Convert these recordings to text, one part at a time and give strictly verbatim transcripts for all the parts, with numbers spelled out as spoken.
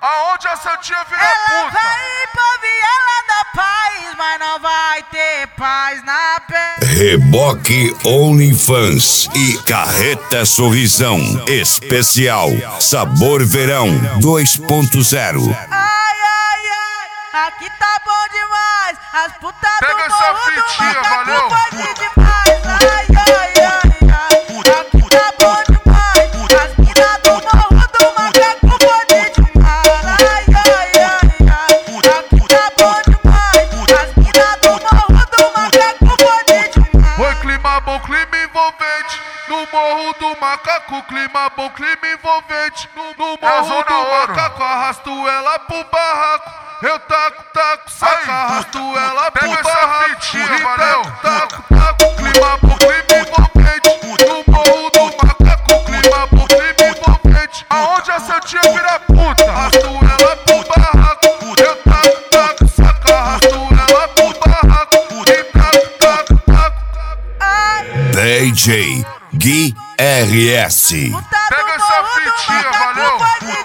Aonde essa tia vira Ela puta? vai ir pra viela da paz, mas não vai ter paz na pele. Reboque OnlyFans e Carreta Sorrisão Especial Sabor Verão dois ponto zero. Ai, ai, ai, aqui tá bom demais. As putas do Pega essa morro do fitinha, macaco valeu? pode demais. Ai, ai, ai, ai, aqui tá bom demais. As putas do morro do macaco pode demais. Ai, ai, ai, ai, aqui tá bom demais. As putas do morro do macaco pode demais. Oi, clima bom, clima envolvente. No morro do macaco, clima bom, clima envolvente. No, no morro do macaco, arrasto ela pro barraco. Eu taco, taco, saca, arrasto ela pro barraco. E taco, taco, taco, clima bom, clima envolvente. No morro do macaco, clima bom, clima envolvente. Aonde essa tia vira puta? Arrasto ela pro barraco. Eu taco, taco, saca, arrasto ela pro barraco. E taco, taco, taco. D J Gui R S. Pega essa fitinha, valeu?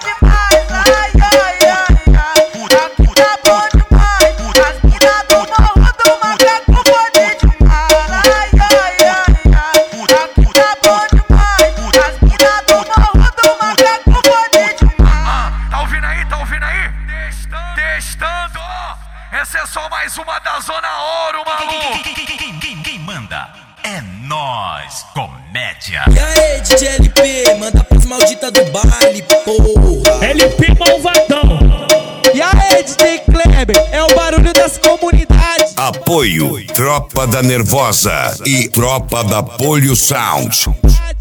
Tá ouvindo aí? Tá ouvindo aí? Testando. Testando. Essa é só mais uma da Zona Ouro, maluco. Quem manda é nós, comédia. E aí, D J L P, manda pras malditas do baile, porra. L P malvadão. E aí, D J Kleber, é o barulho das comunidades. Apoio Tropa da Nervosa e Tropa da Polio Sound.